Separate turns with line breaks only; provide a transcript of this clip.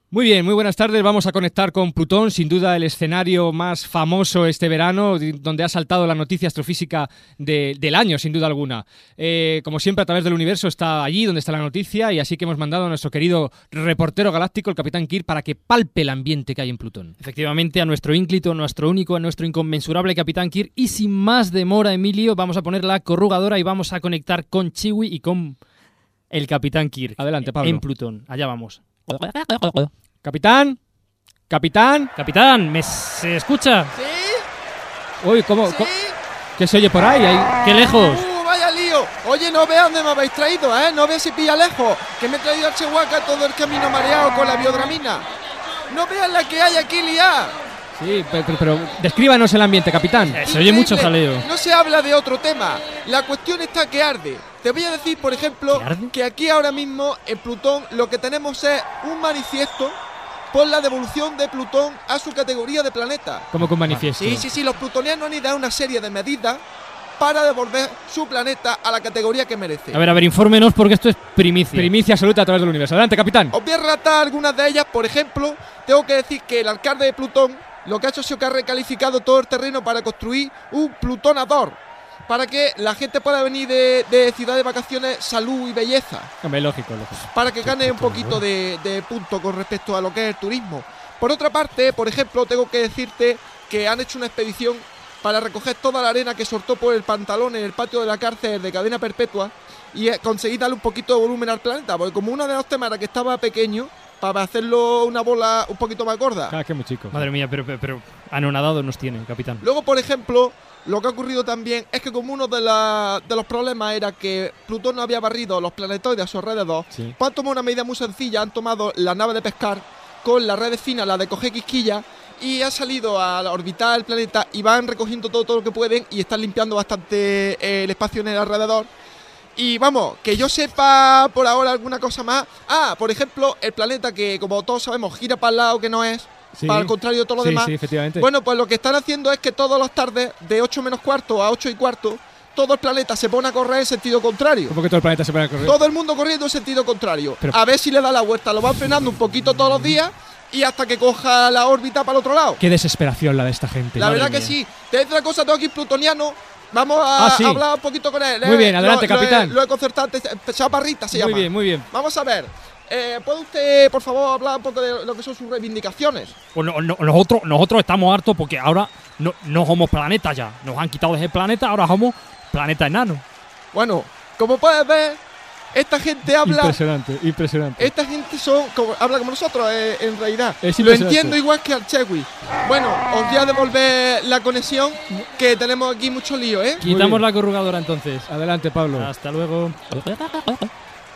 Muy bien, muy buenas tardes. Vamos a conectar con Plutón, sin duda el escenario más famoso este verano, donde ha saltado la noticia astrofísica del año, sin duda alguna. Como siempre, a través del universo está allí donde está la noticia, y así que hemos mandado a nuestro querido reportero galáctico, el Capitán Kirk, para que palpe el ambiente que hay en Plutón.
Efectivamente, a nuestro ínclito, nuestro único, a nuestro inconmensurable Capitán Kirk. Y sin más demora, Emilio, vamos a poner la corrugadora y vamos a conectar con Chiwi y con el Capitán Kirk.
Adelante, Pablo.
En Plutón. Allá vamos.
Capitán, capitán.
Capitán, ¿se escucha?
¿Sí?
Uy, ¿cómo?
¿Sí?
¿Qué se oye por ahí?
¡Qué lejos!
Vaya lío. Oye, no veas dónde me habéis traído, ¿eh? No veas si pilla lejos. Que me he traído a Chihuahua todo el camino mareado con la biodramina. No veas la que hay aquí liada.
Sí, pero descríbanos el ambiente, capitán.
Se oye mucho jaleo.
No se habla de otro tema. La cuestión está que arde. Te voy a decir, por ejemplo, que aquí ahora mismo en Plutón lo que tenemos es un manifiesto por la devolución de Plutón a su categoría de planeta.
¿Cómo que un manifiesto?
Sí, los plutonianos han ido a una serie de medidas para devolver su planeta a la categoría que merece.
A ver, infórmenos porque esto es primicia.
Primicia absoluta a través del universo. Adelante, capitán.
Os voy a relatar algunas de ellas. Por ejemplo, tengo que decir que el alcalde de Plutón lo que ha hecho es que ha recalificado todo el terreno para construir un plutonador, para que la gente pueda venir de ciudad de vacaciones, salud y belleza.
Hombre, lógico.
Para que gane un poquito de punto con respecto a lo que es el turismo. Por otra parte, por ejemplo, tengo que decirte que han hecho una expedición para recoger toda la arena que soltó por el pantalón en el patio de la cárcel de cadena perpetua y conseguir darle un poquito de volumen al planeta, porque como uno de los temas era que estaba pequeño, para hacerlo una bola un poquito más gorda.
Ah, que muy chico.
Madre mía, pero anonadado nos tiene, capitán.
Luego, por ejemplo, lo que ha ocurrido también es que como uno de los problemas era que Plutón no había barrido los planetoides a su alrededor,
Sí.
pues han tomado una medida muy sencilla, han tomado la nave de pescar con la red fina, la de coger quisquilla, y han salido a orbitar el planeta y van recogiendo todo lo que pueden y están limpiando bastante el espacio en el alrededor. Y vamos, que yo sepa por ahora alguna cosa más. Ah, por ejemplo, el planeta que, como todos sabemos, gira para el lado que no es,
Sí.
para el contrario de todo lo demás.
Sí, efectivamente.
Bueno, pues lo que están haciendo es que todas las tardes, de 8 menos cuarto a 8 y cuarto, todo el planeta se pone a correr en sentido contrario.
¿Cómo que todo el planeta se pone a correr?
Todo el mundo corriendo en sentido contrario.
Pero-
A ver si le da la vuelta. Lo van frenando un poquito todos los días y hasta que coja la órbita para el otro lado.
Qué desesperación la de esta gente.
La
madre
verdad que
mía.
sí. Te digo otra cosa, tengo aquí plutoniano. Vamos a
Sí.
hablar un poquito con él.
Muy bien, adelante, capitán.
Lo he concertado antes. Chaparrita se llama.
Muy bien.
Vamos a ver. ¿Puede usted, por favor, hablar un poco de lo que son sus reivindicaciones?
Pues nosotros estamos hartos porque ahora no somos planetas ya. Nos han quitado ese planeta, ahora somos planeta enano.
Bueno, como puedes ver, esta gente habla.
Impresionante.
Esta gente habla como nosotros, en realidad.
Es
Lo
impresionante.
entiendo igual que al Chewi. Bueno, os voy a devolver la conexión, que tenemos aquí mucho lío, ¿eh?
Quitamos la corrugadora entonces.
Adelante, Pablo.
Hasta luego.